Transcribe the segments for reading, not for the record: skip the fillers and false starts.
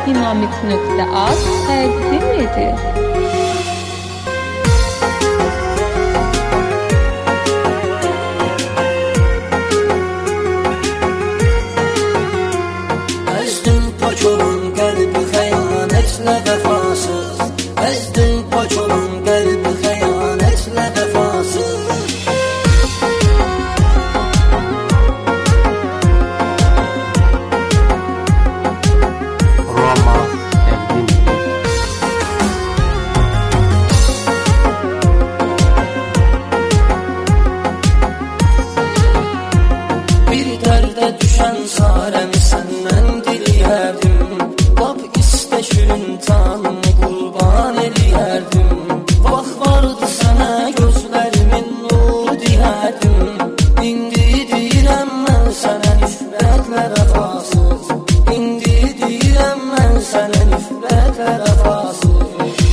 Dinamik.az təqdim edir. Əzdin pak olan qəlbi xəyanətlə vəfasız, əzdin pak olan qəlbi xəyanətlə vəfasız. Roma təqdim edir. Bir dərdə düşən sarəmi səndən diliyərdim, lap istə şirin tanımı qurban eləyərdim. Vaxt vardı sənə gözlərimin nuru deyərdim, indi deyirəm mən sənə nifrətlə vəfasız, indi deyirəm mən sənə nifrətlə vəfasız.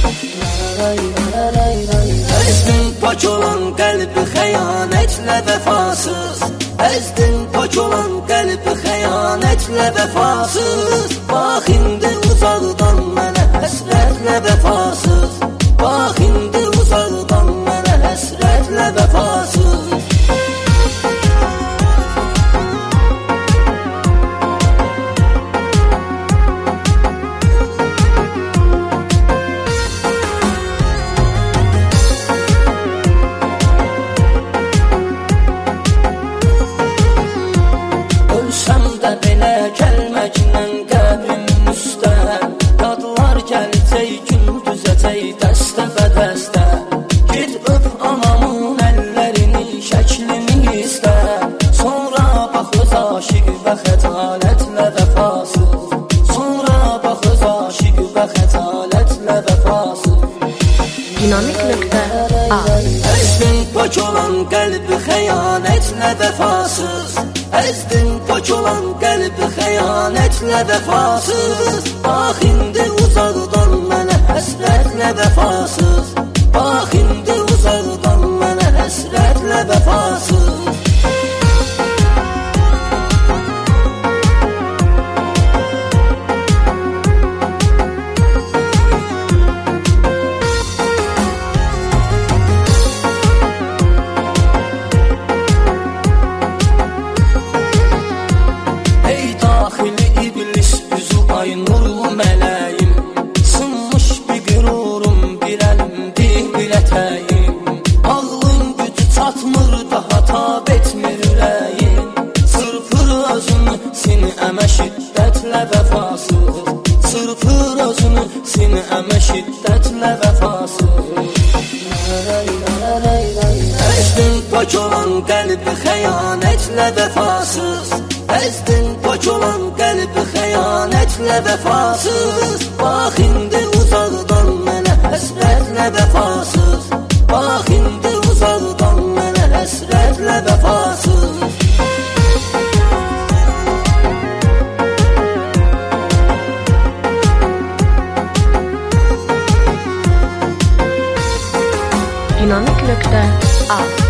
Əzdin pak olan qəlbi xəyanətlə vəfasız, əzdin pak olan qəlbi xəyanətlə vəfasız. Bax indi uzaqdan mənə həsrətlə vəfasız, bax indi uzaqdan mənə həsrətlə vəfasız. Ölsəm də belə gəlməklə qəbrimin üstə, qadlar gələcək, gündüzəcək dəstə-bədəstə. Git öp anamın əllərini, şəklini istə, sonra bax öz aşiq və xəcalətlə vəfasız, sonra bax öz aşiq və xəcalətlə vəfasız. Dinamik.az Əzdin pak olan qəlbi xəyanətlə vəfasız, əzdin pak olan qəlbi xəyanətlə vəfasız. Bax indi uzaqdan mənə həsrətlə vəfasız, bax indi uzaqdan mənə həsrətlə vəfasız. Ey daxili iblis üzü ay nurlu mələyim, sınmış bir qürurum, bir əlimdir bir ətəyim. Ağlın gücü çatmır, daha tab etmir ürəyim, çırpır özünü sinəmə şiddətlə vəfasız, çırpır özünü sinəmə şiddətlə vəfasız. Əzdin pak olan qəlbi xəyanətlə vəfasız, əzdin pak olan qəlbi xəyanətlə vəfasız. Bax indi uzaqdan mənə həsrətlə vəfasız, bax indi uzaqdan mənə həsrətlə vəfasız. Dinamik.az